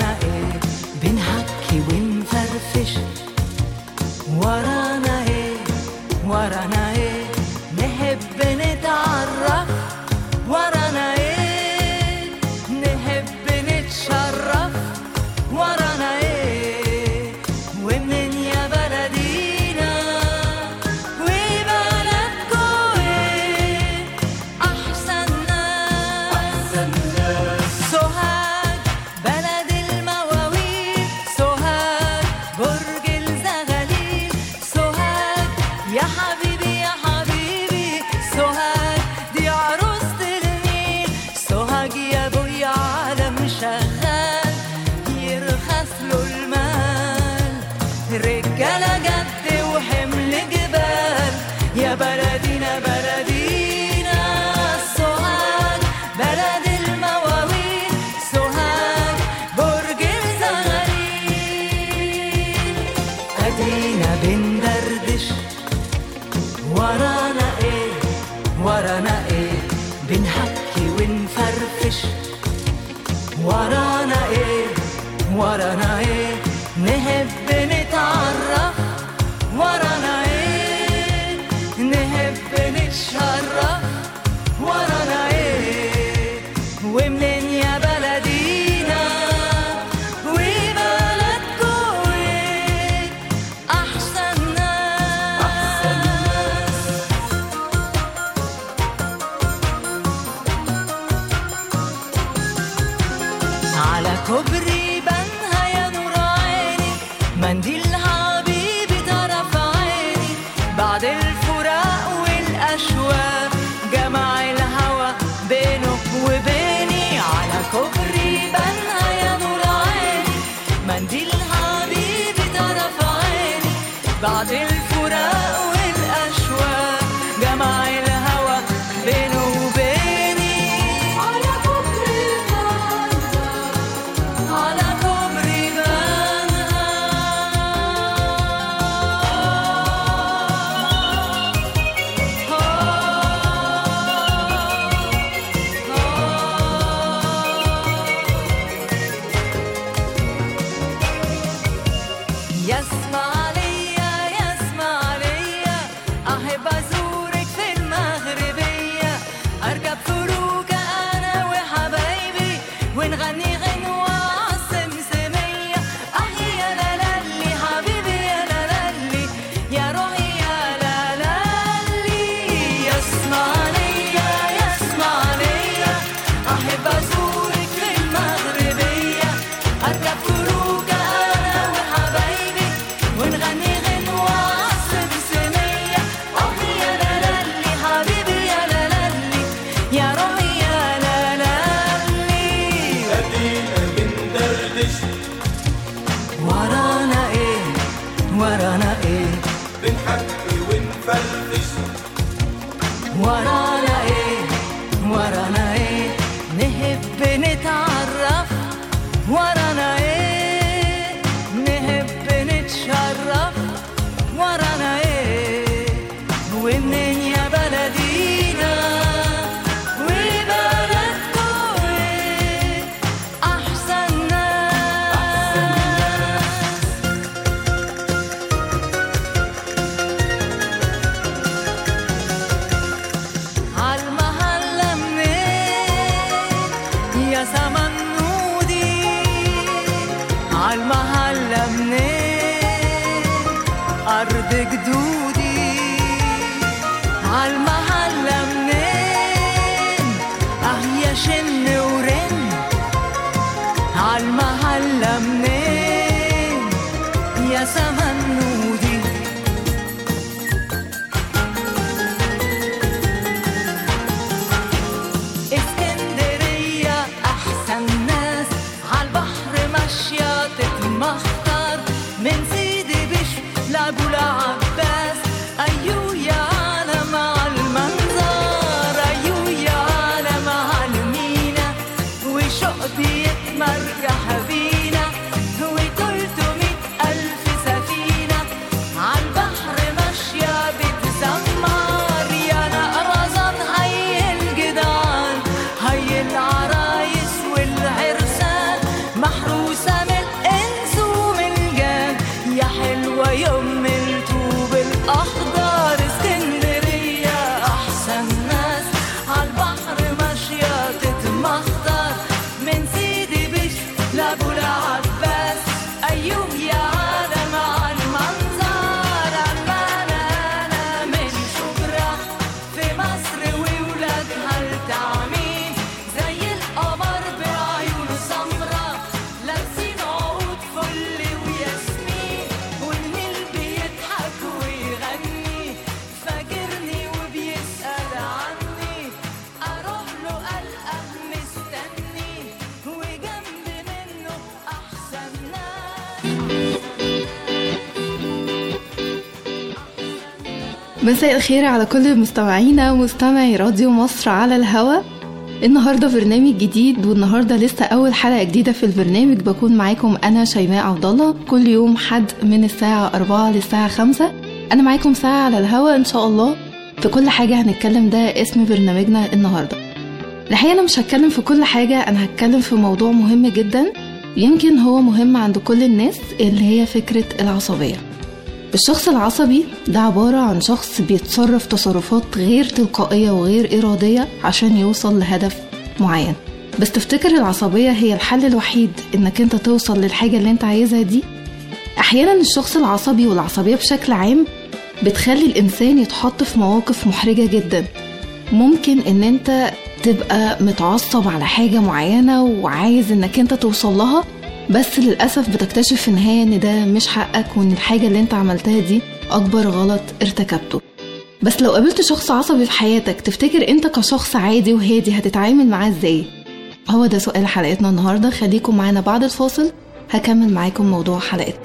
ورانا ايه بنحكي ونفرفش، ورانا ايه ورانا ايه نحب نتعرف، ورانا ايه نحب نتشرف، ورانا ايه ومنين يا بلدينا وبلدكو ايه احسن ناس سوهاج بلد المواويل، سوهاج برج الزغاليل، سوهاج يا حبيبي يا حبيبي، سوهاج دي عروسة النيل، سوهاج يا ابويا عالم شغال يرخص له المال، رجالة جد وحمل جبال، يا بلدينا بلدينا سوهاج بلد المواويل، سوهاج برج الزغاليل. ادينا بندردش ورانا ايه ورانا ايه بنحكي ونفرفش، ورانا ايه ورانا ايه نحب نتعرف، ورانا ايه نحب نتشرف، ورانا ايه ومنين يا بلدينا وبلدكو ايه احسن ناس. على كوبري بنها يا نور عيني منديل حبيبي طرف عيني، بعد الفراق والأشواق جمع الهوى بينك وبيني، على كوبري بنها يا نور عيني منديل حبيبي طرف عيني، بعد الفراق والأشواق جمع الهوى بينه وبيني، على كوبري بنها على كوبري يسمع ليا يسمع ليا أحب أزورك في المغربية، أركب فروكة أنا وحبايبي ونغني غنوة عالسمسمية، يا لالي حبيبي يا لالي يا روحي يا لالي. يسمع ليا أحب أزورك في المغربية، أركب فروكة أنا وحبايبي ونغني غنوة عالسمسمية، يا لالي حبيبي يا لالي يا روحي يا لالي. ادينا بندردش ورانا ايه ورانا ايه بنحكي ونفرفش، ورانا ايه ورانا ايه نحب نتعرف، ورانا ايه نحب نتشرف، ورانا ايه ومنين يا بلدينا وبلدكو ايه احسن ناس. عالمحلة منين يا سمنودي، عالمحلة منين أرض جدودي، عالمحلة منين يا شن ورن، عالمحلة منين يا سمنودي. اسكندرية أحسن ناس عالبحر ماشية تتمخطر، من سيدي بشر لأبو العباس، أيوه يا عالم عالمنظر، أيوه يا عالم عالمينا، وشوق بيتمرجح بينا، و300 ألف سفينة عالبحر ماشية بتسمر، يا نقرزان هي الجدعان هي العرايس والعرسان محروسة زيه يا عالم عالمنظر. أنا من شبرا في مصر وولادها التعمين زي القمر بعيون سمرا لابسين عود فل وياسمين والنيل بيضحك ويغني فاكرني وبيسأل عني أروح له ألقاه مستني وجنب منه أحسن ناس. مساء الخير على كل مستمعينا ومستمعي راديو مصر على الهوا. النهاردة برنامج جديد، والنهاردة لسه أول حلقة جديدة في البرنامج. بكون معاكم أنا شيماء عبد الله كل يوم حد من الساعة 4 للساعة 5. أنا معاكم ساعة على الهوا إن شاء الله. في كل حاجة هنتكلم، ده اسم برنامجنا النهاردة. الحقيقة أنا مش هتكلم في كل حاجة، أنا هتكلم في موضوع مهم جدا يمكن هو مهم عند كل الناس، اللي هي فكرة العصبية. الشخص العصبي ده عبارة عن شخص بيتصرف تصرفات غير تلقائية وغير إرادية عشان يوصل لهدف معين. بس تفتكر العصبية هي الحل الوحيد إنك انت توصل للحاجة اللي انت عايزها دي؟ أحيانا الشخص العصبي والعصبية بشكل عام بتخلي الإنسان يتحط في مواقف محرجة جدا. ممكن إن انت تبقى متعصب على حاجة معينة وعايز إنك انت توصل لها، بس للأسف بتكتشف في النهاية إن ده مش حقك، وإن الحاجة اللي انت عملتها دي أكبر غلط ارتكبته. بس لو قابلت شخص عصبي في حياتك، تفتكر انت كشخص عادي وهادي هتتعامل معاه ازاي؟ هو ده سؤال حلقتنا النهاردة. خليكم معانا بعد الفاصل، هكمل معاكم موضوع حلقتنا.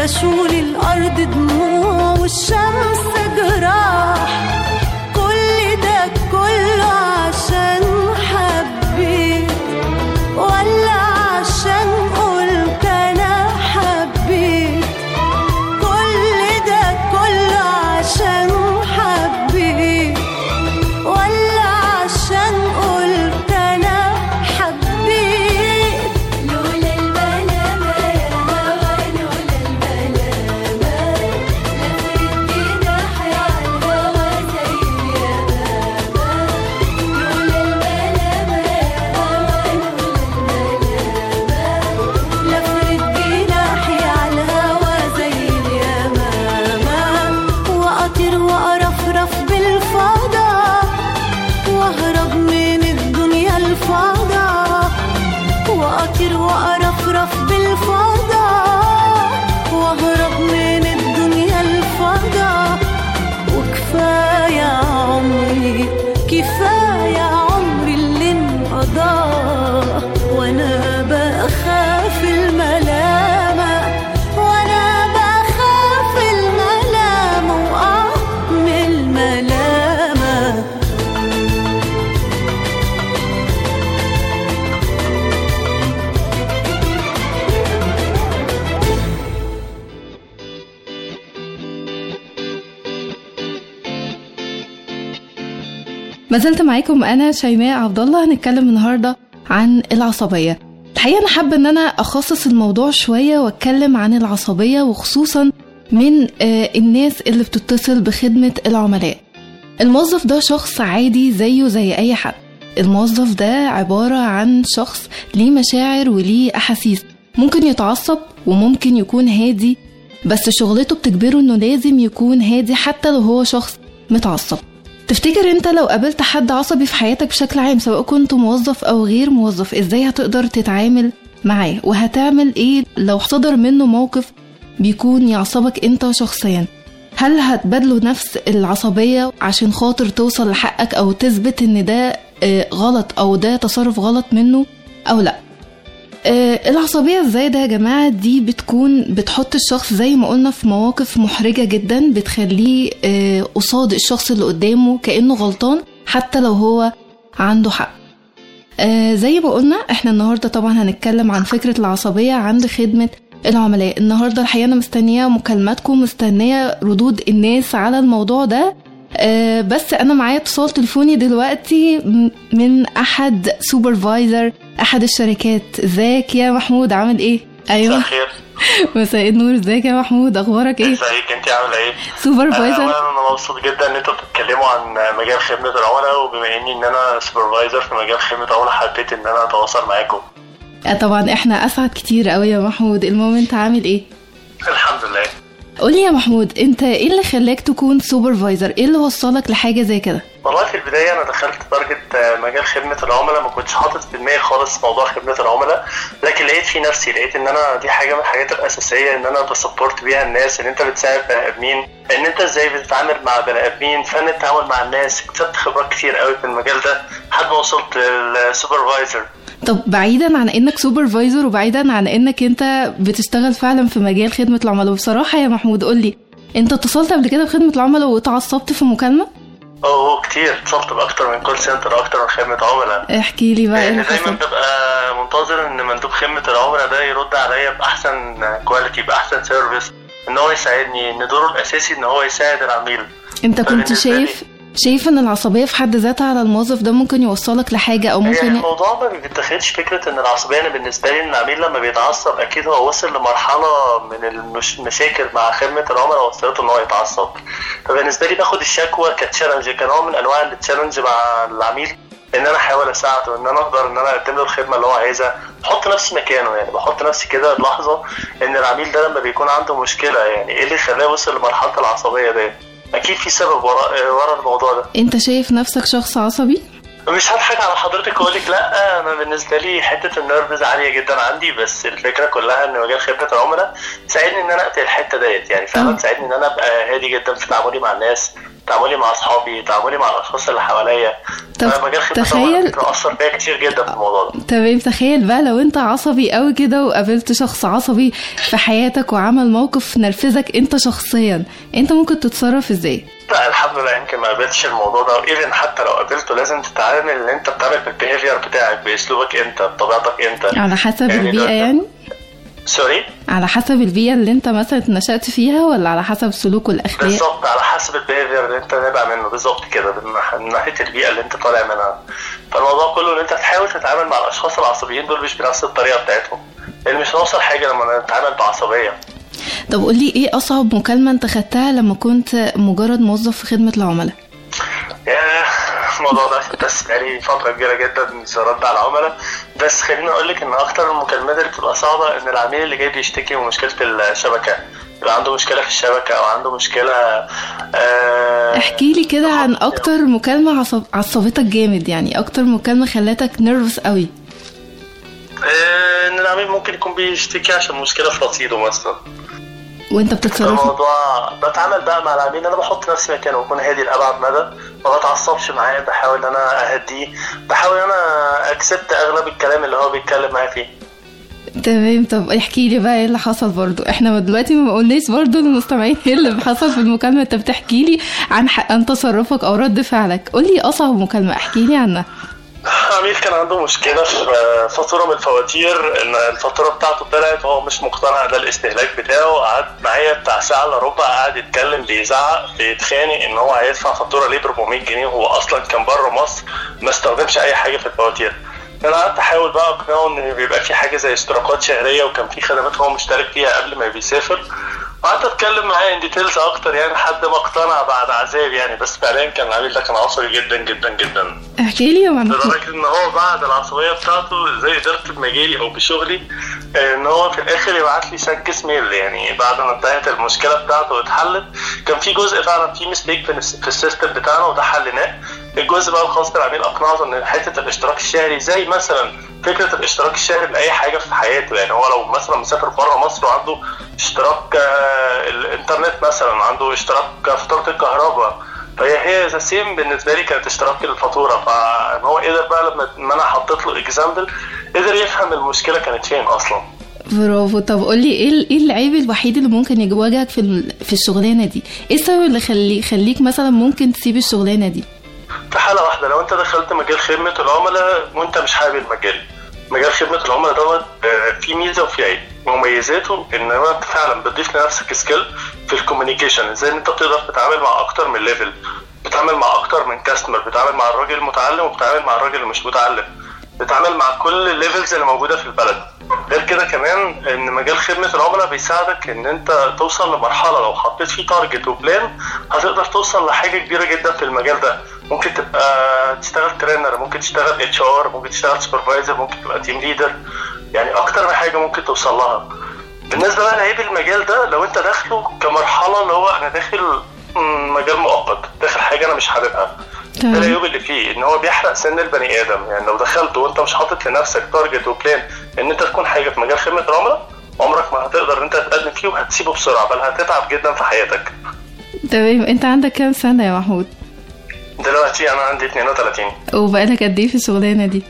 فرشوا لي الأرض دموع والشمس جراح، كل ده كله عشان حبيت ولا عشان قلت أنا حبيت؟ كل ده كله عشان حبيت ولا عشان قلت أنا حبيت؟ لولا الملامة يا هوا، لولا الملامة لفرت جناحي عالهوا زي اليمامة. لولا الملامة يا هوا، لولا الملامة لفرت جناحي عالهوا زي اليمامة. وأطير وأرفرف بالفضاء وأهرب من الدنيا الفضاء، وأطير وأرفرف بالفضاء وأهرب من الدنيا الفضاء. وكفاية عمري، كفاية عمري اللي انقضى وأنا بخاف الملامة، وأنا بخاف الملامة من الملامة. ما زلت معاكم أنا شيماء عبد الله. هنتكلم النهاردة عن العصبية. الحقيقة أنا حابة أن أنا أخصص الموضوع شوية وأتكلم عن العصبية، وخصوصا من الناس اللي بتتصل بخدمة العملاء. الموظف ده شخص عادي زيه زي أي حد. الموظف ده عبارة عن شخص ليه مشاعر وليه أحاسيس، ممكن يتعصب وممكن يكون هادي، بس شغلته بتجبره أنه لازم يكون هادي حتى لو هو شخص متعصب. تفتكر انت لو قابلت حد عصبي في حياتك بشكل عام، سواء كنت موظف او غير موظف، ازاي هتقدر تتعامل معاه؟ وهتعمل ايه لو صدر منه موقف بيكون يعصبك انت شخصيا؟ هل هتبادله نفس العصبية عشان خاطر توصل لحقك او تثبت ان ده غلط او ده تصرف غلط منه او لا؟ العصبية الزايدة يا جماعة دي بتحط الشخص زي ما قلنا في مواقف محرجة جدا، بتخليه قصاد الشخص اللي قدامه كأنه غلطان حتى لو هو عنده حق. زي ما قلنا احنا النهاردة طبعا هنتكلم عن فكرة العصبية عند خدمة العملاء. النهاردة الحقيقة أنا مستنية مكالماتكم، مستنية ردود الناس على الموضوع ده. بس أنا معايا اتصال تليفوني دلوقتي من أحد سوبرفايزر أحد الشركات. ازيك يا محمود، عامل ايه؟ ايوه مساء الخير. مساء النور، ازيك يا محمود، اخبارك ايه؟ ازيك انت عامله ايه؟ سوبرفايزر. انا مبسوط جدا ان انتوا بتتكلموا عن مجال خدمه العملاء، وبما اني ان انا سوبرفايزر في مجال خدمه العملاء حبيت ان انا اتواصل معاكم. طبعا احنا اسعد كتير قوي يا محمود. المهم انت عامل ايه؟ الحمد لله. قولي يا محمود، انت ايه اللي خلاك تكون سوبرفايزر؟ ايه اللي وصلك لحاجه زي كده؟ والله في البدايه انا دخلت تارجت مجال خدمه العملاء، ما كنتش حاطط في دماغي خالص موضوع خدمه العملاء، لكن لقيت ان انا دي حاجه من الحاجات الاساسيه ان انا بسبورت بيها الناس، ان انت بتساعد بني ادمين، ان انت ازاي بتتعامل مع بني ادمين، فن التعامل مع الناس. اكتسبت خبرات كتير قوي في المجال ده لحد ما وصلت للسوبرفايزر. طب بعيدا عن انك سوبرفايزر وبعيدا عن انك انت بتشتغل فعلا في مجال خدمه العملاء، بصراحه يا محمود قولي، انت اتصلت قبل كده بخدمه العملاء واتعصبت في مكالمه؟ كتير، اتصلت باكتر من كول سنتر، اكتر من خدمه عملاء. احكي لي بقى ايه اللي حصل. دايما ببقى منتظر ان مندوب خدمه العملاء ده يرد عليا باحسن كواليتي، باحسن سيرفيس، ان هو يساعدني، ان دوره الاساسي ان هو يساعد العميل. انت كنت شايف ان العصبيه في حد ذاتها على الموظف ده ممكن يوصلك لحاجه او ممكن الموضوع ما بيتاخدش فكره ان العصبيه. انا بالنسبه لي العميل لما بيتعصب اكيد هو وصل لمرحله من المشاكل مع خدمه العملاء وصلته ان هو يتعصب. فبالنسبه لي باخد الشكوى كتشالنج، كنوع من انواع التشالنج مع العميل، ان انا احاول اساعده، ان انا اقدر ان انا اقدم له الخدمه اللي هو عايزها، بحط نفسي مكانه. يعني بحط نفسي كده بلحظه ان العميل ده لما بيكون عنده مشكله، يعني ايه اللي خلاه وصل لمرحله العصبيه دي؟ اكيد في سبب ورا الموضوع ده. انت شايف نفسك شخص عصبي؟ مش هضحك على حضرتك واقول لك لا، انا بالنسبه لي حته النيرفز عاليه جدا عندي، بس الفكره كلها ان مجال خدمه العملاء ساعدني ان انا اقتل الحته ديت، يعني فعلا ساعدني ان انا ابقى هادي جدا في تعاملي مع الناس، تعاملي مع اصحابي، تعاملي مع الاشخاص اللي حواليا. طب مجال خدمة تخيل اثر فيا كتير جدا في الموضوع ده. تمام، تخيل بقى لو انت عصبي قوي كده وقابلت شخص عصبي في حياتك وعمل موقف نرفزك انت شخصيا، انت ممكن تتصرف ازاي؟ لا الحمد لله يمكن ما قابلتش الموضوع ده، وايفن حتى لو قابلته لازم تتعامل ان انت بتعمل بالبيهيفير بتاعك، باسلوبك انت، بطبيعتك انت، على حسب البيئة يعني؟ سوري؟ على حسب البيئة اللي انت مثلا نشأت فيها ولا على حسب سلوكه الأخلاق؟ بالظبط، على حسب البيهيفير اللي انت نابع منه بالظبط كده، من ناحية البيئة اللي انت طالع منها. فالموضوع كله ان انت تحاول تتعامل مع الاشخاص العصبيين دول مش بنفس الطريقة بتاعتهم، لان مش هنوصل حاجة لما نتعامل بعصبية. طب قولي ايه أصعب مكالمة انت خدتها لما كنت مجرد موظف في خدمة العملاء؟ الموضوع ده بس بقالي فترة كبيرة جدا مش برد على العملاء، بس خليني اقول لك ان اكتر المكالمات اللي بتبقى صعبة ان العميل اللي جاي بيشتكي من مشكلة الشبكة، يبقى عنده مشكلة في الشبكة او عنده مشكلة. احكي لي كده عن اكتر مكالمة عصبتك جامد، يعني اكتر مكالمة خلتك نيرفس قوي. ان العميل ممكن يكون بيشتكي عشان مشكلة في رصيده مثلا، وانت بتتصرف؟ الموضوع بتعامل بقى مع العميل، انا بحط نفسي مكانه واكون هادي لأبعد مدى، ما بتعصبش معاه، بحاول انا اهديه، بحاول انا اكسبت اغلب الكلام اللي هو بيتكلم معايا فيه. تمام، طب احكي لي بقى ايه اللي حصل برضو، احنا دلوقتي ما قلناش برضو للمستمعين ايه اللي حصل في المكالمة، انت بتحكي لي عن تصرفك او رد فعلك، قول لي اصعب مكالمة احكي لي عنها. عميل كان عنده مشكلة في فاتورة من الفواتير، ان الفاتورة بتاعته طلعت وهو مش مقتنع ده الاستهلاك بتاعه، قعد معايا بتاع ساعة الا ربع قاعد يتكلم بيزعق بيتخانق ان هو هيدفع فاتورة ليه ب 400 جنيه وهو اصلا كان بره مصر ما استخدمش اي حاجة في الفواتير. انا قعدت احاول بقى اقنعه ان بيبقى في حاجة زي اشتراكات شهرية وكان في خدمات هو مشترك فيها قبل ما بيسافر، وقعدت اتكلم معاه ان ديتيلز اكتر يعني لحد ما اقتنع بعد عذاب يعني، بس فعليا كان العميل ده كان عصبي جدا جدا جدا. احكي لي يا ماما. لدرجه ان هو بعد العصبيه بتاعته زي قدرت بمجالي او بشغلي ان هو في الاخر يبعت لي سانكس ميل، يعني بعد ما انتهت المشكله بتاعته واتحلت كان في جزء فعلا في ميستيك في السيستم بتاعنا وده حلناه. الجزء بقى الخاص بالعميل اقنعه ان حته الاشتراك الشهري زي مثلا فكره الاشتراك الشهري لاي حاجه في حياته، يعني هو لو مثلا مسافر بره مصر وعنده اشتراك الانترنت مثلا، عنده اشتراك فاتوره الكهرباء، فهي ذا سيم بالنسبه لي كانت اشتراك الفاتوره. فان هو قدر بقى لما انا حطيت له اكزامبل قدر يفهم المشكله كانت فين اصلا. برافو. طب قولي ايه العيب الوحيد اللي ممكن يواجهك في الشغلانه دي؟ ايه السبب اللي يخليك مثلا ممكن تسيب الشغلانه دي؟ في حاله واحده، لو انت دخلت مجال خدمه العملاء وانت مش حابب مجال خدمه العملاء دوت فيه ميزه وفيه عيب. مميزاته ان انت فعلا بتضيف لنفسك سكيل في الكوميونيكيشن، ازاي ان انت بتقدر تتعامل مع اكتر من ليفل، بتتعامل مع اكتر من كاستمر، بتتعامل مع الراجل المتعلم وبتتعامل مع الراجل اللي مش متعلم، بتتعامل مع كل الليفلز اللي موجوده في البلد. غير كده كمان ان مجال خدمه العملاء بيساعدك ان انت توصل لمرحله لو حطيت فيه تارجت وبلان هتقدر توصل لحاجه كبيره جدا في المجال ده. ممكن تبقى تشتغل ترينر، ممكن تشتغل HR، ممكن تشتغل سوبرفايزر، ممكن تبقى تيم ليدر، يعني اكتر من حاجه ممكن توصل لها. بالنسبه بقى لعيب المجال ده، لو انت داخله كمرحله اللي هو انا داخل مجال مؤقت، داخل حاجه انا مش حاببها، ده العيوب اللي فيه ان هو بيحرق سن البني ادم. يعني لو دخلت وانت مش حاطط لنفسك تارجت وبلان ان انت تكون حاجه في مجال خدمه العملاء، عمرك ما هتقدر ان انت تقدم فيه وهتسيبه بسرعه، بل هتتعب جدا في حياتك. تمام. انت عندك كام سنه يا محمود؟ دلوقتي انا عندي 32. وبقالك قد ايه في الشغلانه دي؟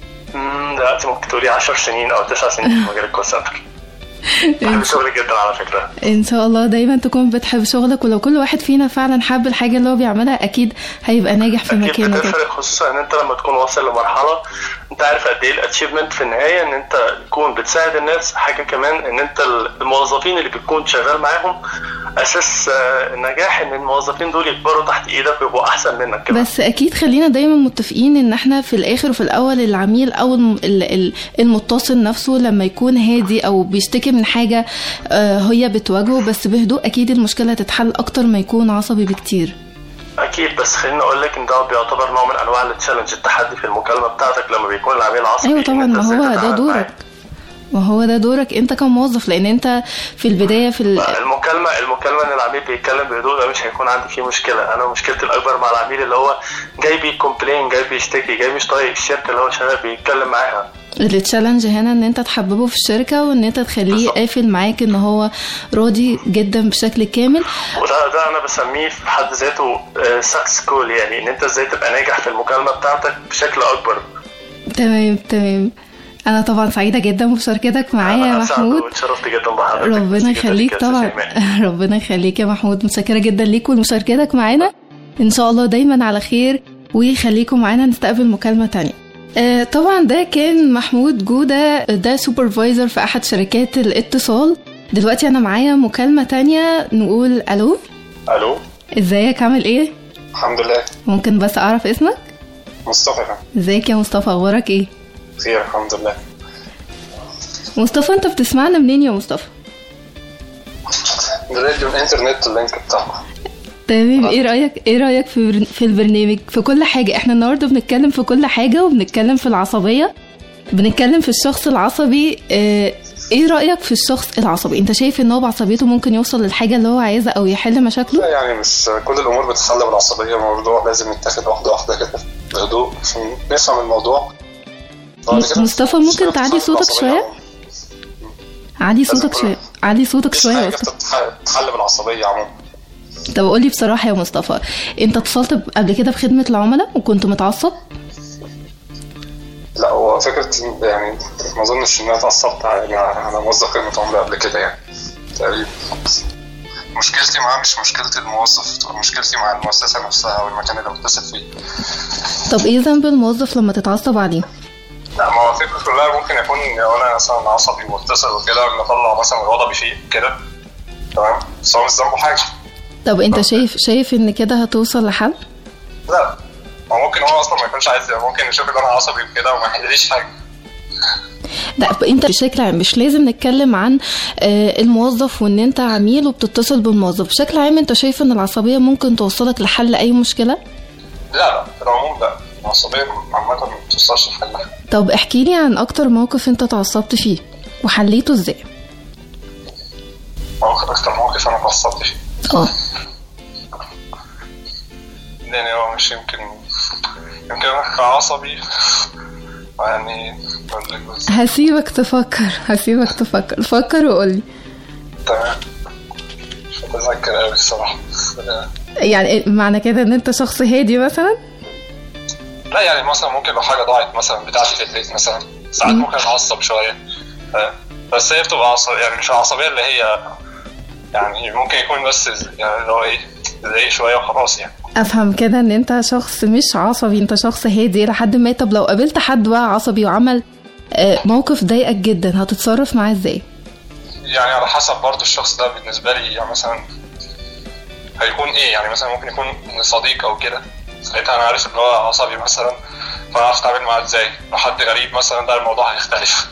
دلوقتي ممكن تقولي 10 سنين او 9 سنين في مجال الكول سنتر. بحب شغلي جدا على فكرة. ان شاء الله دايما تكون بتحب شغلك، ولو كل واحد فينا فعلا حب الحاجة اللي هو بيعملها اكيد هيبقى ناجح في مكانه. بتفرق خصوصا ان انت لما تكون واصل لمرحلة انت عارف قد ايه الاتشيفمنت في النهاية، ان انت تكون بتساعد الناس. حاجة كمان ان انت الموظفين اللي بتكون شغال معاهم اساس النجاح ان الموظفين دول يكبروا تحت ايدك ويبقوا احسن منك كمان. بس اكيد خلينا دايما متفقين ان احنا في الاخر وفي الاول العميل او المتصل نفسه لما يكون هادي او بيشتكي من حاجة هي بتواجهه بس بهدوء، اكيد المشكلة تتحل اكتر ما يكون عصبي بكتير. اكيد، بس خليني اقول لك ان ده بيعتبر نوع من انواع التشالنج، التحدي في المكالمة بتاعتك لما بيكون العميل عصبي. ايوه طبعا، ما هو ده دورك. وهو ده دورك انت كموظف، لان انت في البدايه المكالمه ان العميل بيتكلم بهدوء ده مش هيكون عندي فيه مشكله. انا مشكلتي الاكبر مع العميل اللي هو جاي بيكومبلين، جاي بيشتكي، جاي مش طايق الشركه اللي هو شغال بيتكلم معاها. التشالنج هنا ان انت تحببه في الشركه، وان انت تخليه قافل معاك ان هو راضي جدا بشكل كامل. وده انا بسميه في حد ذاته سكس كول، يعني ان انت ازاي تبقى ناجح في المكالمه بتاعتك بشكل اكبر. تمام. انا طبعا سعيده جدا بمشاركتك معايا يا محمود. اتشرفت جدا بحضرتك. ربنا يخليك طبعا. ربنا يخليك يا محمود، متشكره جدا ليك ولمشاركتك معانا. ان شاء الله دايما على خير، ويخليكم معانا نستقبل مكالمه تانية. طبعا ده كان محمود جودة، ده سوبرفايزر في احد شركات الاتصال. دلوقتي انا معايا مكالمه تانية، نقول الو. ازيك، عامل ايه؟ الحمد لله. ممكن بس اعرف اسمك؟ مصطفى. ازيك يا مصطفى، اخبارك ايه؟ خير الحمد لله. مصطفى انت بتسمعنا منين يا مصطفى؟ من راديو الانترنت، اللينك بتاعه. تمام. ايه رايك في البرنامج في كل حاجه؟ احنا النهارده بنتكلم في كل حاجه، وبنتكلم في العصبيه، بنتكلم في الشخص العصبي. ايه رايك في الشخص العصبي؟ انت شايف ان هو بعصبيته ممكن يوصل للحاجه اللي هو عايزها او يحل مشاكله؟ لا يعني مش كل الامور بتتحل بالعصبيه، الموضوع لازم يتاخد واحده كده بهدوء عشان نفهم الموضوع. مصطفى ممكن تعلي صوتك شويه؟ علي صوتك شويه بتتحل بالعصبيه عموما. طب قولي بصراحه يا مصطفى، انت اتصلت قبل كده بخدمه العملاء وكنت متعصب؟ لا، هو فكره يعني ما اظنش ان انا اتعصبت على موظف خدمه عملاء قبل كده يعني تقريبا. مشكلتي معاه مش مشكله الموظف، مشكلتي مع المؤسسه نفسها والمكان اللي بتصل فيه. طب ايه ذنب الموظف لما تتعصب عليه؟ لا، ما هو الفكره كلها ممكن يكون لو انا مثلا عصبي واتصل وكده نطلع مثلا غضبي فيه كده، تمام، بس هو مش ذنبه حاجه. طب انت شايف ان كده هتوصل لحل؟ لا، ما ممكن هو اصلا ما يكونش عايز، ممكن يشوف ان انا عصبي وكده وما يحلليش حاجه. لا، انت بشكل عام مش لازم نتكلم عن الموظف وان انت عميل وبتتصل بالموظف. بشكل عام انت شايف ان العصبيه ممكن توصلك لحل اي مشكله؟ لا في العموم لا، العصبيه عامه ما بتوصلش لحلها. طب احكي لي عن اكتر موقف انت اتعصبت فيه وحليته ازاي؟ اكتر موقف انا اتعصبت فيه يعني هو مش يمكن انا كعصبي يعني. هسيبك تفكر فكر وقولي. تمام، مش متذكر قوي الصراحه. يعني معنى كده ان انت شخص هادي مثلا؟ لا يعني مثلا ممكن لو حاجه ضاعت مثلا بتاعتي في البيت مثلا ساعات ممكن اتعصب شويه، بس هي بتبقى يعني مش العصبيه اللي هي يعني ممكن يكون بس يعني اللي هو ايه زي شويه وخلاص يعني. افهم كده ان انت شخص مش عصبي، انت شخص هادي لحد ما. طب لو قابلت حد بقى عصبي وعمل موقف ضايقك جدا، هتتصرف معاه ازاي؟ يعني على حسب برضو الشخص ده بالنسبه لي، يعني مثلا هيكون ايه، يعني مثلا ممكن يكون صديق او كده، ساعتها انا عارف ان هو عصبي مثلا، فانا عارف اتعامل معاه ازاي. لو حد غريب مثلا ده الموضوع هيختلف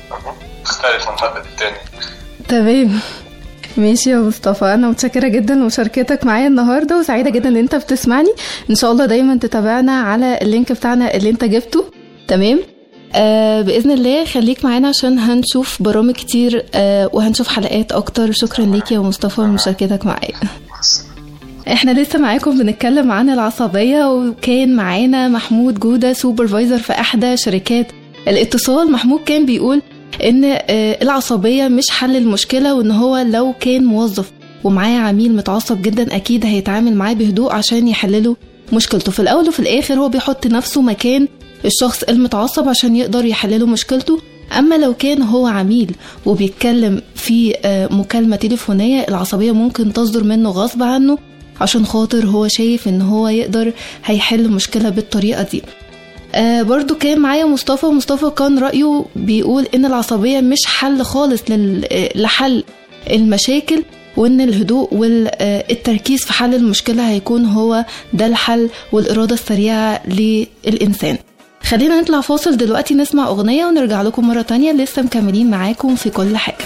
من حد للتاني. تمام، ماشي يا مصطفى. انا متشكره جدا لمشاركتك معايا النهارده، وسعيده جدا ان انت بتسمعني. ان شاء الله دايما تتابعنا على اللينك بتاعنا اللي انت جبته. تمام، باذن الله خليك معانا عشان هنشوف برامج كتير وهنشوف حلقات اكتر. شكرا ليك يا مصطفى لمشاركتك معايا. احنا لسه معاكم بنتكلم عن العصبيه، وكان معانا محمود جوده سوبرفايزر في احدى شركات الاتصال. محمود كان بيقول ان العصبيه مش حل المشكله، وان هو لو كان موظف ومعاه عميل متعصب جدا اكيد هيتعامل معاه بهدوء عشان يحلله مشكلته. في الاول وفي الاخر هو بيحط نفسه مكان الشخص المتعصب عشان يقدر يحلله مشكلته. اما لو كان هو عميل وبيتكلم في مكالمه تليفونيه، العصبيه ممكن تصدر منه غصب عنه عشان خاطر هو شايف ان هو يقدر هيحل مشكله بالطريقه دي. برضو كان معايا مصطفى كان رأيه بيقول ان العصبية مش حل خالص لحل المشاكل، وان الهدوء والتركيز في حل المشكلة هيكون هو ده الحل والإرادة السريعة للإنسان. خلينا نطلع فاصل دلوقتي نسمع أغنية ونرجع لكم مرة تانية. لسه مكملين معاكم في كل حاجة.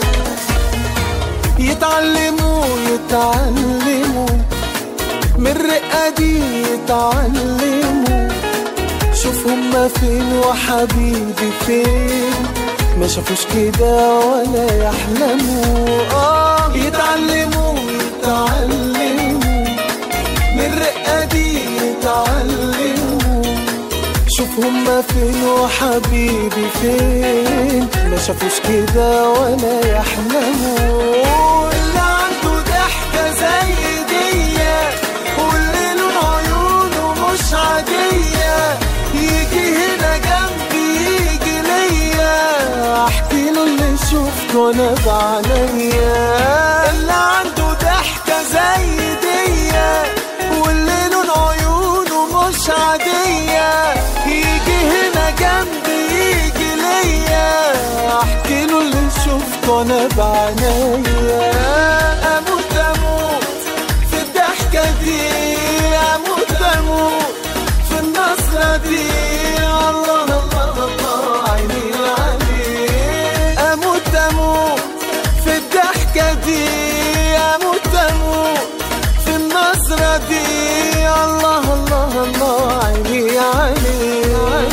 يتعلموا من الرقة دي يتعلموا، شوف هما فين وحبيبي فين، ما شافوش كده ولا يحلموا. يتعلموا من الرقة دي يتعلموا، شوف هما فين وحبيبي فين، ما شافوش كده ولا يحلموا. اللي عنده ضحكة زي دية واللي له عيونه مش عادية، يجي هنا جنبي يجي ليا، احكي له اللي شفته انا بعينيا. اللي عنده ضحكة زي دية واللي له عيونه مش عادية، يجي هنا جنبي يجي ليا، احكي له اللي شفته انا بعينيا. اموت في الضحكة دي، اموت في النظرة دي، الله الله الله عيني عليك. اموت في الضحكة دي، اموت في النظرة دي، الله الله الله عيني عليك.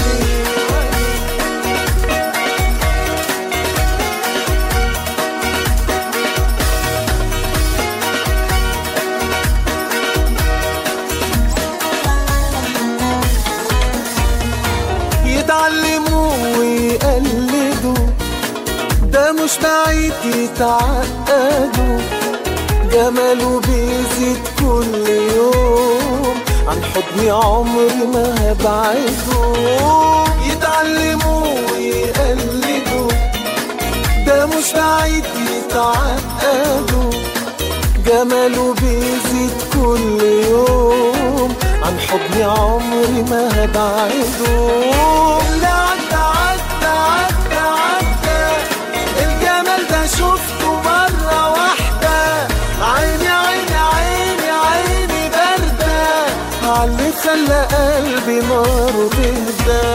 يتعلموا ويقلدوا، ده مش بعيد يتعقدوا، جماله بيزيد كل يوم، عن حضني عمري ما هبعده. يتعلموا ويقلدوا، ده مش بعيد يتعقدوا، جماله بيزيد كل يوم، عن حضني عمري ما هبعده. اللي عدى الجمال ده شفته مرة واحدة، عيني عيني عيني عيني باردة، عاللي خلى قلبي ناره تهدى.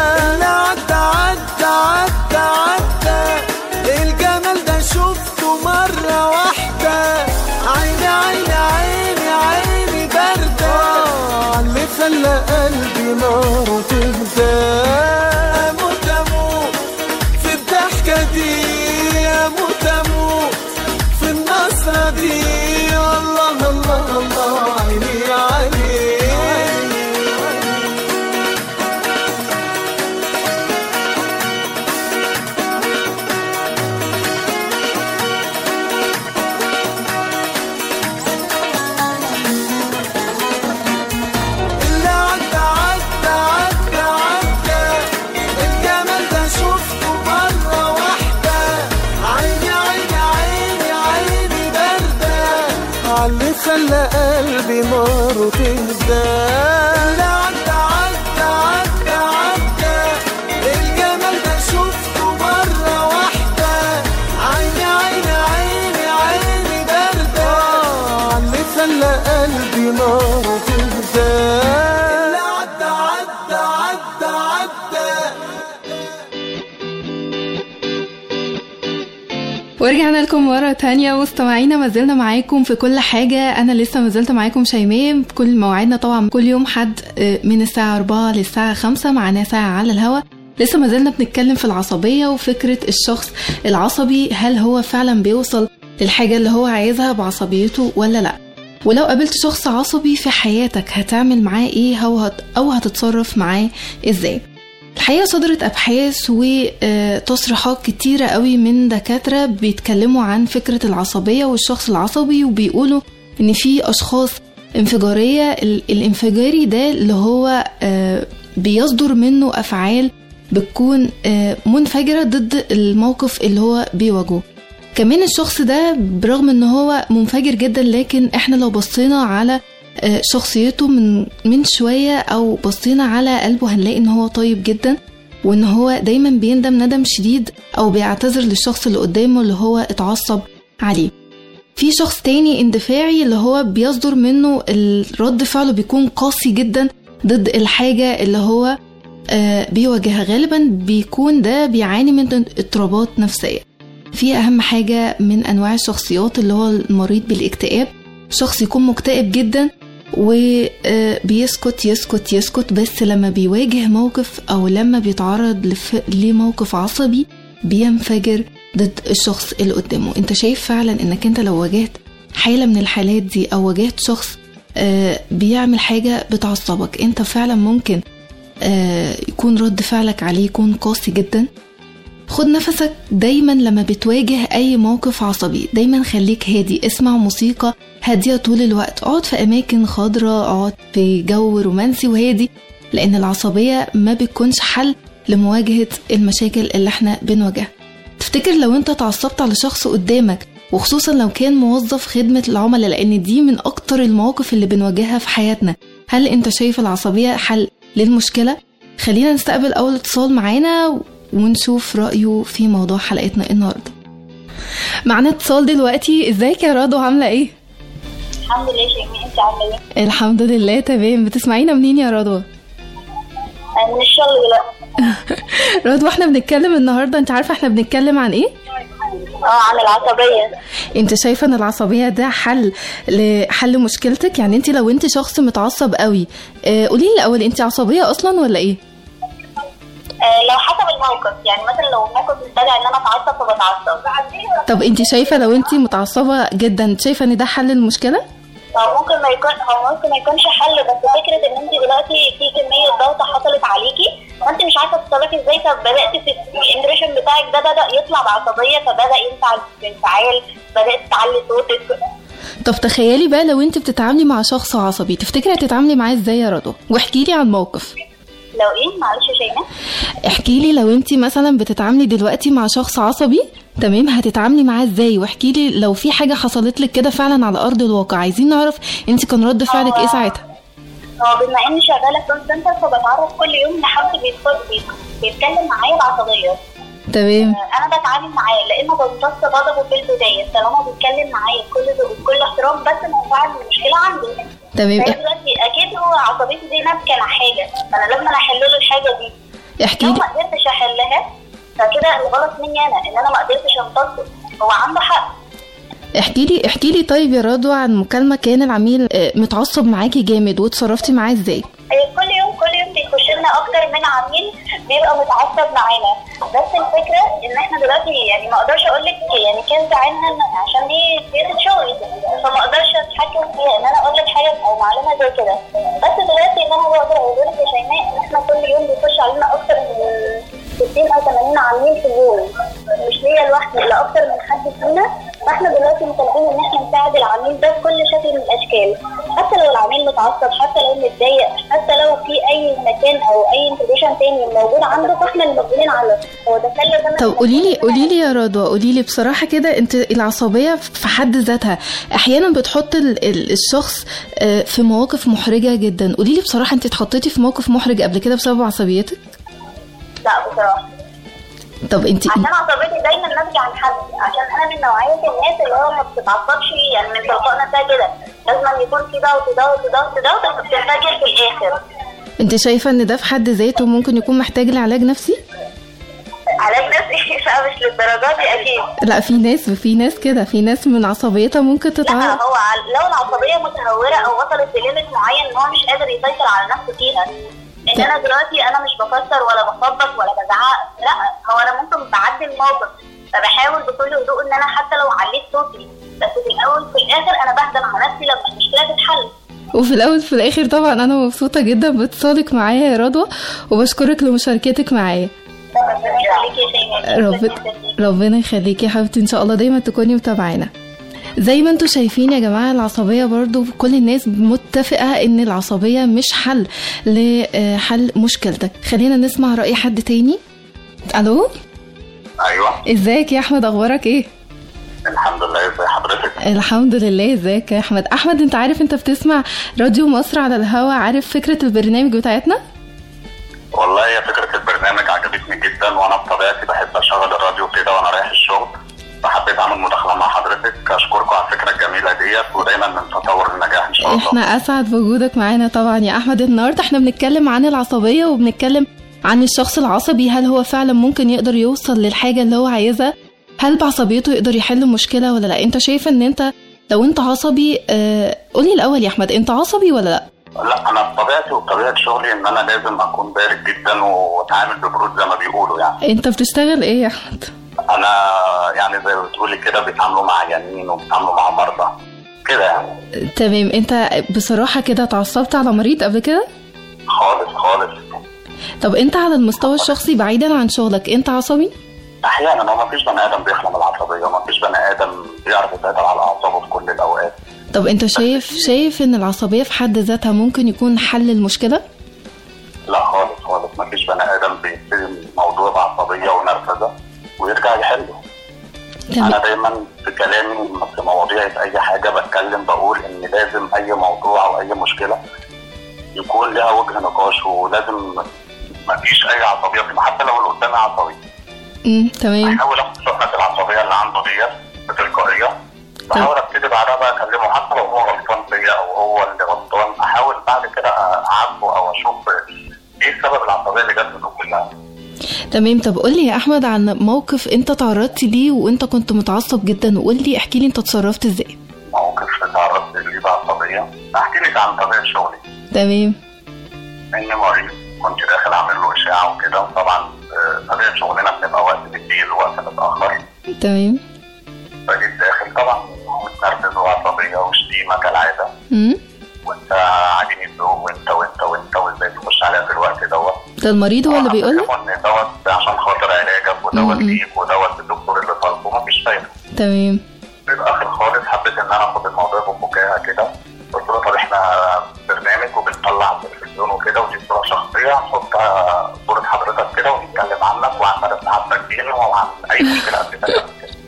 اللي عدى الجمال ده شفته مرة واحدة، عيني عيني عيني عيني باردة، عاللي خلى قلبي ناره تهدى. اموت في الضحكة دي، اموت في النظرة دي، الله الله الله عيني عليك. خلى قلبي ناره تهدى. اللي عدى الجمال ده شفته مرة واحدة، عيني عيني عيني عيني باردة، اللي خلى قلبي ناره تهدى. اللي عدى ورجعنا لكم مرة تانية مستمعينا، ما زلنا معاكم في كل حاجة. أنا لسه ما زلت معاكم شيماء. كل موعدنا طبعا كل يوم حد من الساعة 4 للساعة 5 معنا ساعة على الهوا. لسه ما زلنا بنتكلم في العصبية وفكرة الشخص العصبي، هل هو فعلا بيوصل للحاجة اللي هو عايزها بعصبيته ولا لا؟ ولو قابلت شخص عصبي في حياتك هتعمل معاه ايه أو هتتصرف معاه ازاي؟ الحقيقة صدرت أبحاث وتصريحات كتيرة قوي من دكاترة بيتكلموا عن فكرة العصبية والشخص العصبي، وبيقولوا إن في أشخاص انفجارية. الانفجاري ده اللي هو بيصدر منه أفعال بتكون منفجرة ضد الموقف اللي هو بيواجهه. كمان الشخص ده برغم إن هو منفجر جدا، لكن إحنا لو بصينا على شخصيته من شوية أو بصينا على قلبه هنلاقي إن هو طيب جدا، وإن هو دايما بيندم ندم شديد أو بيعتذر للشخص اللي قدامه اللي هو اتعصب عليه. في شخص تاني اندفاعي اللي هو بيصدر منه الرد فعله بيكون قاسي جدا ضد الحاجة اللي هو بيواجهها. غالبا بيكون ده بيعاني من اضطرابات نفسية. في أهم حاجة من أنواع الشخصيات اللي هو المريض بالاكتئاب، شخص يكون مكتئب جدا وبيسكت يسكت يسكت، بس لما بيواجه موقف أو لما بيتعرض لموقف عصبي بينفجر ضد الشخص اللي قدامه. انت شايف فعلا انك انت لو واجهت حالة من الحالات دي أو واجهت شخص بيعمل حاجة بتعصبك، انت فعلا ممكن يكون رد فعلك عليه يكون قاسي جدا. خد نفسك دايما لما بتواجه اي موقف عصبي، دايما خليك هادي، اسمع موسيقى هادية طول الوقت، اقعد في اماكن خضراء، اقعد في جو رومانسي وهادي، لان العصبية ما بتكونش حل لمواجهة المشاكل اللي احنا بنواجهها. تفتكر لو انت تعصبت على شخص قدامك، وخصوصا لو كان موظف خدمة العملاء، لان دي من اكتر المواقف اللي بنواجهها في حياتنا، هل انت شايف العصبية حل للمشكلة؟ خلينا نستقبل اول اتصال معانا ونشوف رأيه في موضوع حلقتنا النهاردة. معنا اتصال دلوقتي. ازيك يا رضوى، عاملة ايه؟ الحمد لله شيماء، انت عاملة ايه؟ الحمد لله تمام. بتسمعينا منين يا رضوى؟ من الشغل دلوقتي. رضوى، احنا بنتكلم النهاردة، انت عارفة احنا بنتكلم عن ايه؟ عن العصبية. انت شايفة ان العصبية ده حل لحل مشكلتك؟ يعني انت لو انت شخص متعصب قوي، قوليلي الاول انت عصبية اصلا ولا ايه؟ لو حسب الموقف، يعني مثلا لو الموقف مستدعي ان انا اتعصب فبتعصب. طب انت شايفة لو انت متعصبة جدا، شايفة ان ده حل المشكلة؟ ممكن ما يكونش حل، بس فكرة ان انت دلوقتي في كمية ضغط حصلت عليكي وانت مش عارفة تتصرفي ازاي، فبدأت في الامبريشن بتاعك ده بدأ يطلع بعصبية، فبدأ ينفعل، بدأت تعلي صوتك. طب تخيلي بقى لو انت بتتعاملي مع شخص عصبي، تفتكري هتتعاملي معاه ازاي يا رضوى؟ واحكي لي عن موقف. لو ايه؟ معلش يا شيماء. احكي لي لو انت مثلا بتتعاملي دلوقتي مع شخص عصبي، تمام، هتتعاملي معاه ازاي؟ واحكي لي لو في حاجه حصلت لك كده فعلا على ارض الواقع، عايزين نعرف انت كان رد فعلك ايه ساعتها. بما اني شغاله كول سنتر فبتعرض كل يوم لحد بيتكلم معايا بعصبيه. تمام. انا بتعامل معاه لانه بمتص غضبه في البدايه، طالما بيتكلم معايا بكل احترام، بس ما ينفعش المشكله عندي. تمام. دلوقتي اكيد هو عصبيته دي ناتجه عن حاجه، فانا لازم احل له الحاجه دي. احكي لي. لو ما قدرتش احلها فكده الغلط مني انا، ان انا ما قدرتش امتصه، هو عنده حق. احكي لي طيب يا رضوى عن مكالمه كان العميل متعصب معاكي جامد وتصرفتي معاه ازاي؟ كل يوم بيخش لنا اكتر من عميل بيبقى متعصب معانا، بس الفكره ان احنا دلوقتي يعني ما اقدرش اقول لك يعني كان زعلنا عشان دي سياسه شغلي، فما اقدرش اتحكم فيها ان انا اقول لك حاجه او معلومه زي كده. بس دلوقتي ان انا بقدر اقول لك يا شيماء ان احنا كل يوم بيخش علينا اكتر من 60 او 80 عميل في اليوم، مش ليا لوحدي، لا اكتر من حد فينا. فاحنا دلوقتي مطالبين ان احنا نساعد العميل ده بكل شكل من الاشكال، حتى لو العميل متعصب، حتى لو متضايق، حتى لو في اي مكان او اي انترفيشن تاني موجود عنده، فاحنا المسؤولين عنه. هو ده كله. طب قولي لي يا رضوى، قولي لي بصراحه كده، انت العصبيه في حد ذاتها احيانا بتحط الشخص في مواقف محرجه جدا. قولي لي بصراحه، انت اتحطيتي في موقف محرج قبل كده بسبب عصبيتك؟ لا بصراحه. طب انت عشان عصبيتي دايما ناتجه عن حد، عشان انا من نوعيه الناس اللي هو ما بتتعصبش يعني من تلقاء نفسها كده، لازم يكون في ضغط بتنفجر في الاخر. انت شايفه ان ده في حد ذاته ممكن يكون محتاج لعلاج نفسي؟ علاج نفسي؟ لا مش للدرجه دي اكيد. لا، في ناس كده، في ناس من عصبيتها ممكن تتعرض. لا، هو لو العصبيه متهوره او وصلت لليميت معين ان هو مش قادر يسيطر على نفسه فيها، ان انا دلوقتي انا مش بكسر ولا بخبط ولا بزعق، لا، هو انا ممكن بعدي الموقف، فبحاول بكل هدوء ان انا حتى لو عليت صوتي، بس في الاول في الاخر انا بهدى مع نفسي لما المشكله تتحل. وفي الاول في الاخر طبعا انا مبسوطه جدا باتصالك معايا يا رضوى، وبشكرك لمشاركتك معايا. ربنا يخليكي يا حبيبتي، ان شاء الله دايما تكوني متابعانا. زي ما انتوا شايفين يا جماعة، العصبية برضو كل الناس متفقة ان العصبية مش حل لحل مشكلتك. خلينا نسمع رأي حد تاني. الو. ايوه. ازيك يا احمد، اخبارك ايه؟ الحمد لله. ازي حضرتك؟ الحمد لله. ازيك يا احمد؟ احمد، انت عارف انت بتسمع راديو مصر على الهوا، عارف فكرة البرنامج بتاعتنا؟ والله هي فكرة البرنامج عجبتني جدا، وانا بطبيعتي بحب اشغل الراديو كده وانا رايح الشغل، فحبيت اعمل مداخله مع حضرتك. اشكركم على الفكره الجميله ديت، ودايما من تطور النجاح ان شاء الله. احنا اسعد بوجودك معانا طبعا يا احمد. النهارده احنا بنتكلم عن العصبيه، وبنتكلم عن الشخص العصبي، هل هو فعلا ممكن يقدر يوصل للحاجه اللي هو عايزها؟ هل بعصبيته يقدر يحل مشكله ولا لا؟ انت شايف ان انت لو انت عصبي قولي الاول يا احمد، انت عصبي ولا لا؟ لا، انا بطبيعتي وبطبيعه شغلي ان انا لازم اكون بارد جدا واتعامل ببرود زي ما بيقولوا يعني. انت بتشتغل ايه يا احمد؟ انا يعني زي ما بتقولي كده بيتعاملوا مع عيانين وبيتعاملوا مع مرضى كده يعني. تمام. انت بصراحه كده اتعصبت على مريض قبل كده؟ خالص خالص. طب انت على المستوى الشخصي بعيدا عن شغلك انت عصبي؟ احيانا. هو مفيش بني ادم بيخلم العصبيه، ومفيش بني ادم بيعرف يسيطر على اعصابه في كل الاوقات. طب انت شايف ان العصبيه في حد ذاتها ممكن يكون حل المشكله؟ لا خالص خالص. مفيش بني ادم بيبتدي الموضوع بعصبيه ونرفزه ويرجع يحله. انا دايما في كلامي في مواضيع في اي حاجه بتكلم بقول ان لازم اي موضوع او اي مشكله يكون لها وجه نقاش، ولازم مفيش اي عصبيه فيه حتى لو اللي قدامي عصبي. تمام. بحاول اخد شحنه العصبيه اللي عنده ديت بتلقائيه، بحاول ابتدي بعدها بقى اكلمه حتى لو هو غلطان فيا او هو اللي غلطان، احاول بعد كده اعاتبه او اشوف ايه سبب العصبيه اللي جت منه كلها. تمام. طب قولي يا احمد عن موقف انت تعرضت ليه وانت كنت متعصب جدا، وقولي احكي لي انت اتصرفت ازاي. موقف تعرضت ليه بعصبيه؟ احكي لك عن طبيعه شغلي. تمام. اني مريض كنت داخل اعمل له اشعه وكده، وطبعا طبيعه شغلنا بنبقى وقت بالليل ووقت متاخر. تمام. فجيت داخل طبعا متنرفز وعصبيه وشتيمه كالعاده. وانت عاجبني الذوق وانت وازاي تخش عليها في الوقت دوت. ده المريض هو اللي بيقول لك؟ ان دوت عشان خاطر علاجك ودوت ليك ودوت الدكتور اللي طالبه، مفيش فايده. تمام. في الاخر خالص حبيت ان انا اخد الموضوع بفكاهه كده، قلت له طب احنا برنامج وبنطلع التلفزيون وكده، ودي صوره شخصيه هنحطها صوره حضرتك كده ونتكلم عنك وعن مدى سعادتك بينا وعن اي مشكله قبل كده.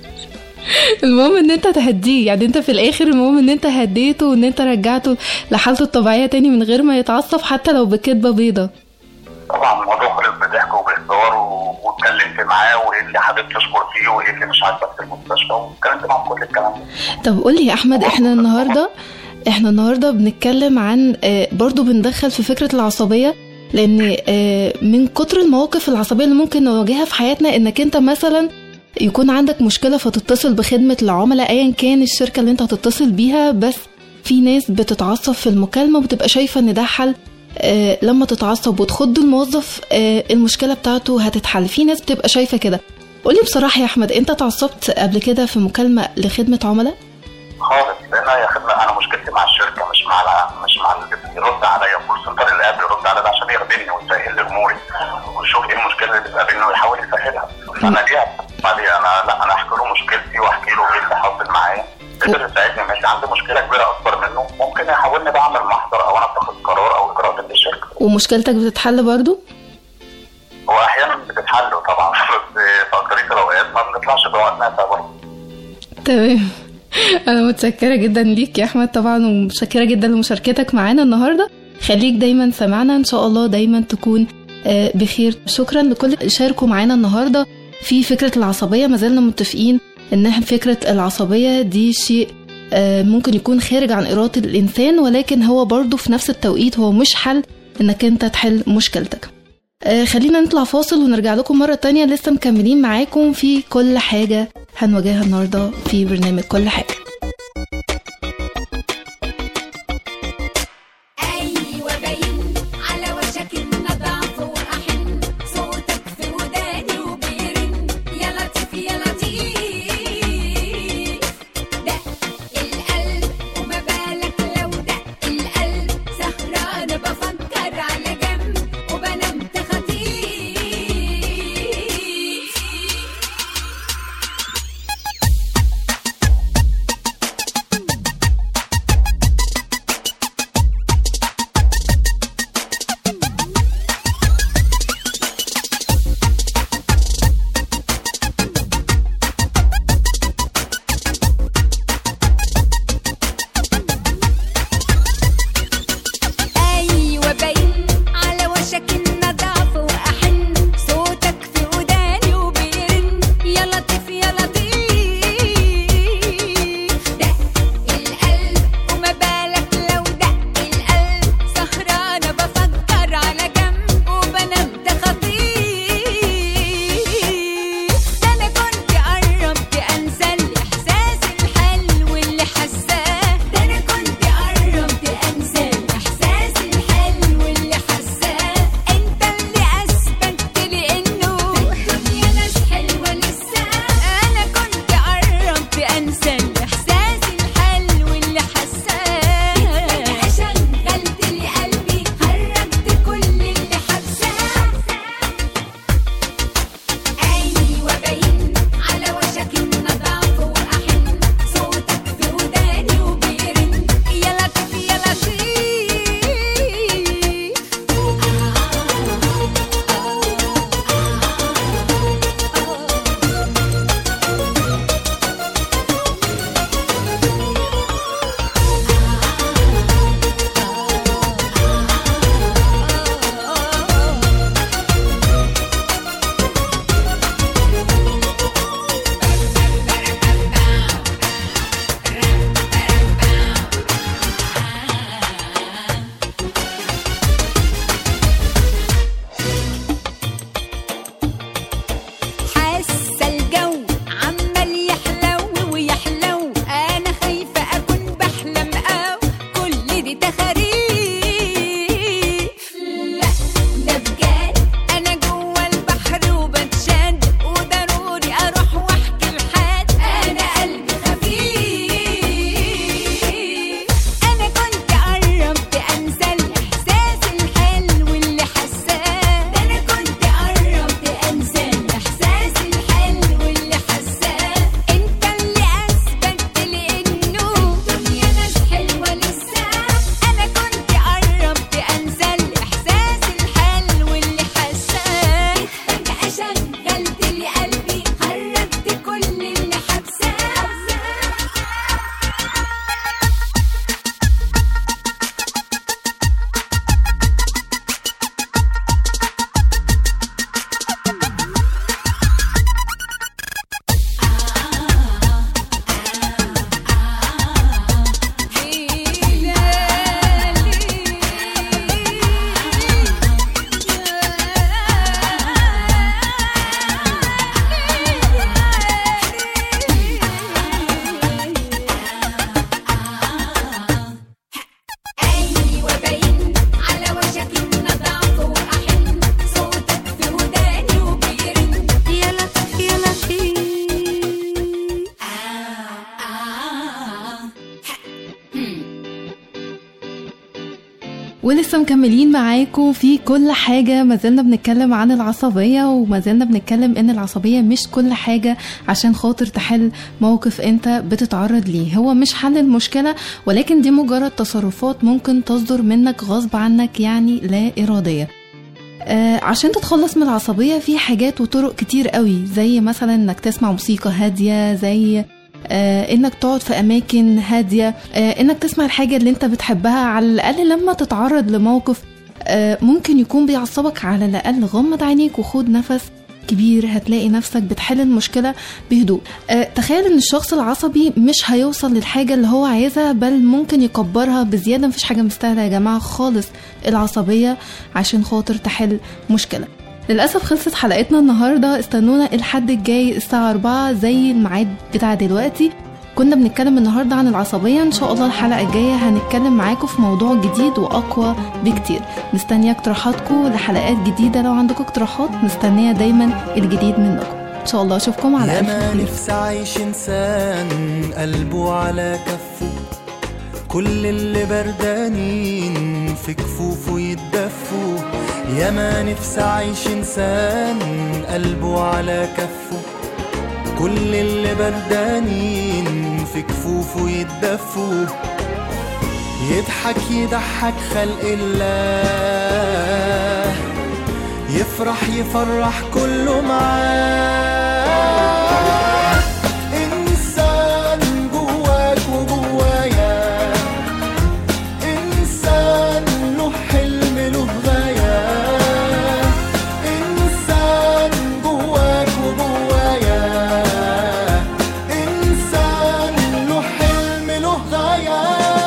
المهم ان انت تهديه، يعني انت في الاخر المهم ان انت هديته وان انت رجعته لحالته الطبيعيه تاني من غير ما يتعصب حتى لو بكدبه بيضه. طبعا الموضوع خلص بضحك وبهزار واتكلمت معاه وايه اللي حابب تشكر فيه وايه اللي مش عاجبك في المستشفى، واتكلمت معاه كل الكلام ده. طب قولي يا احمد، احنا النهارده بنتكلم عن برضو بندخل في فكره العصبيه، لان من كتر المواقف العصبيه اللي ممكن نواجهها في حياتنا انك انت مثلا يكون عندك مشكله فتتصل بخدمه العملاء ايا كان الشركه اللي انت هتتصل بيها، بس في ناس بتتعصب في المكالمه وبتبقى شايفه ان ده حل. لما تتعصب وتخض الموظف المشكله بتاعته هتتحل. في ناس بتبقى شايفه كده. قولي بصراحه يا احمد، انت اتعصبت قبل كده في مكالمه لخدمه عملاء؟ خالص. لان يا خدمه انا مشكلتي مع الشركه مش مع اللي بيرد عليا. كول سنتر اللي قاعد يرد عليا ده عشان يخدمني ويسهل لي اموري ويشوف ايه المشكله اللي بتقابلني ويحاول يسهلها. فانا دي بعدين انا احكي له مشكلتي واحكي له ايه اللي حاصل معايا، قدر يساعدني. ماشي، عندي مشكله كبيره اكبر منه ممكن يحاولني بعمل محضر او انا اتخذ قرار او اجراءات للشركه. ومشكلتك بتتحل برضو؟ هو احيانا بتتحل طبعا، بس في اكترية الاوقات ما بنطلعش بوقتنا برضه. تمام. انا متشكره جدا ليك يا احمد طبعا، ومتشكره جدا لمشاركتك معانا النهارده. خليك دايما سمعنا ان شاء الله، دايما تكون بخير. شكرا لكل اللي شاركوا معانا النهارده في فكره العصبيه. ما زلنا متفقين ان فكره العصبيه دي شيء ممكن يكون خارج عن اراده الانسان، ولكن هو برضو في نفس التوقيت هو مش حل انك انت تحل مشكلتك. خلينا نطلع فاصل ونرجع لكم مرة تانية. لسه مكملين معاكم في كل حاجة هنواجهها النهاردة في برنامج كل حاجة. ولسه مكملين معاكم في كل حاجة. ما زلنا بنتكلم عن العصبية، وما زلنا بنتكلم ان العصبية مش كل حاجة عشان خاطر تحل موقف انت بتتعرض ليه. هو مش حل المشكلة، ولكن دي مجرد تصرفات ممكن تصدر منك غصب عنك، يعني لا إرادية. عشان تتخلص من العصبية في حاجات وطرق كتير قوي، زي مثلا انك تسمع موسيقى هادية، زي انك تقعد في اماكن هادية، انك تسمع الحاجة اللي انت بتحبها. على الاقل لما تتعرض لموقف ممكن يكون بيعصبك، على الاقل غمض عينيك وخد نفس كبير، هتلاقي نفسك بتحل المشكلة بهدوء. تخيل ان الشخص العصبي مش هيوصل للحاجة اللي هو عايزها، بل ممكن يكبرها بزيادة. مفيش حاجة مستاهلة يا جماعة خالص العصبية عشان خاطر تحل مشكلة. للأسف خلصت حلقتنا النهاردة. استنونا الحد الجاي الساعة 4 زي الميعاد بتاع دلوقتي. كنا بنتكلم النهاردة عن العصبية، ان شاء الله الحلقة الجاية هنتكلم معاكم في موضوع جديد وأقوى بكتير. مستنية اقتراحاتكم لحلقات جديدة. لو عندكم اقتراحات مستنية دايما الجديد منكم. ان شاء الله اشوفكم على ألف خير. يا نفسي عايش انسان قلبه على كفه، كل اللي بردانين في كفوفه يتدفوا. يا ما نفسي عايش انسان قلبه على كفه، كل اللي بردانين في كفوفه يتدفوا. يضحك يضحك خلق الله، يفرح يفرح كله معاه. إنسان جواك وجوايا، إنسان له حلم له غاية. إنسان جواك وجوايا، إنسان له حلم له غاية.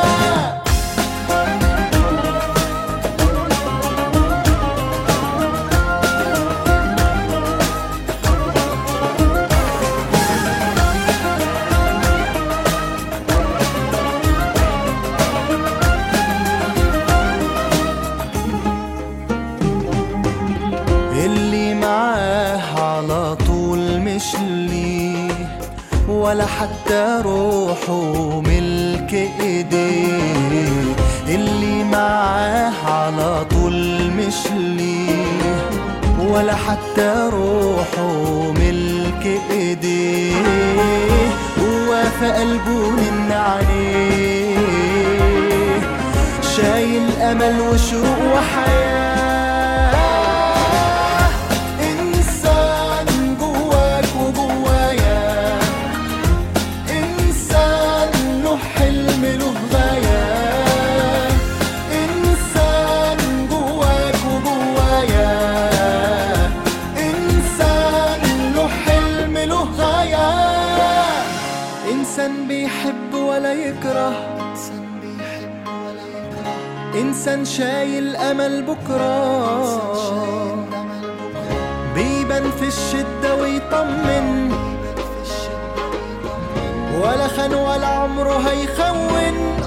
اللي معاه على طول مش ليه، ولا حتى روحه ملك ايديه. اللي معاه على طول مش ليه، ولا حتى روحه ملك ايديه. هو في قلبه من عليه، شايل امل وشوق وحياه. إنسان بيحب ولا يكره، إنسان شايل أمل بكرة، بيبان في الشدة ويطمن، ولا خان ولا عمره هيخون.